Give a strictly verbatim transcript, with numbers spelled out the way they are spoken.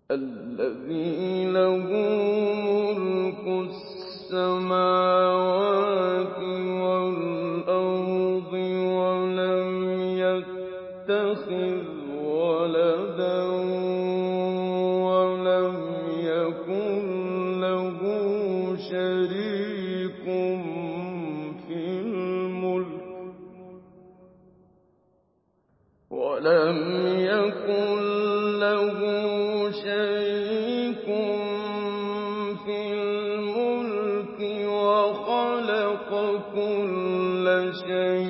الَّذِي لَهُ مُلْكُ السَّمَاوَاتِ وَالْأَرْضِ وَلَمْ يَتَّخِذْ وَلَدًا وَلَمْ يَكُن لَّهُ شَرِيكٌ فِي الْمُلْكِ وَخَلَقَ كُلَّ شَيْءٍ